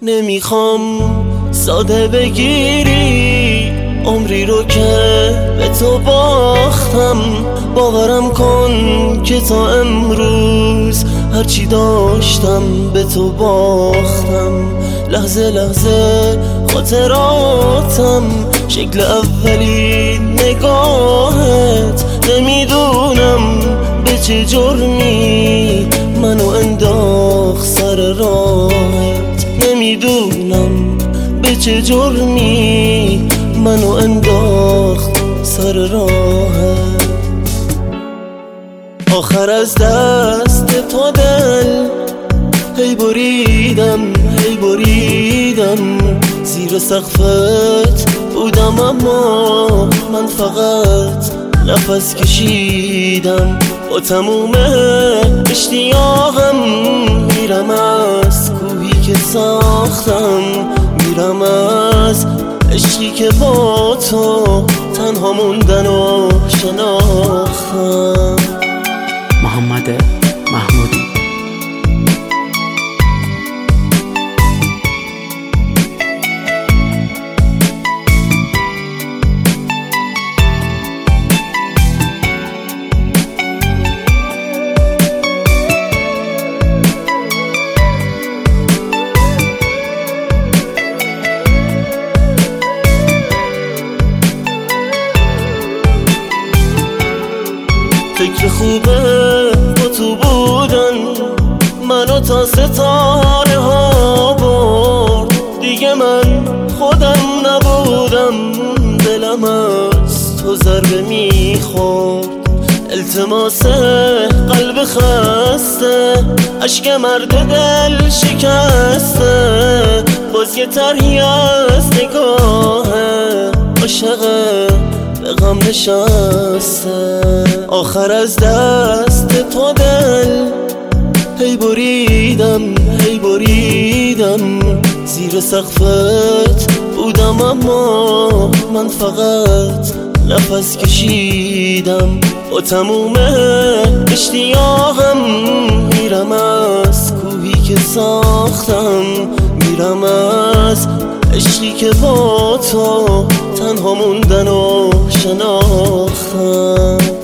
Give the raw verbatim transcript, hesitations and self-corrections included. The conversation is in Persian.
نمیخوام ساده بگیری عمری رو که به تو باختم. باورم کن که تا امروز هرچی داشتم به تو باختم. لحظه لحظه خاطراتم شکل اولین نگاهت. نمیدونم به چه جرمی منو انداخت سر راهت. نمیدونم به چه جرمی منو انداخت سر راهت. آخر از دست تو دل هی بریدم هی بریدم. زیر سقفت بودم اما من فقط نفس کشیدم. با تموم اشتیاقم میرم از کوهی که ساختم. میرم از عشقی که با تو تنها موندن و شناختم. محمد محمودی. فکر خوبه با تو بودن منو تا ستاره ها برد. دیگه من خودم نبودم دلم از تو ضربه میخورد. التماس قلب خسته اشک مرد دل شکسته. باز یه طرحی از نگاه عاشقه به غم نشسته. آخر از دست تو دل هی بریدم هی بریدم. زیر سقفت بودم اما من فقط نفس کشیدم. با تموم اشتیاقم میرم از کوهی که ساختم. میرم از عشقی که با تو تنها موندن و شناختم.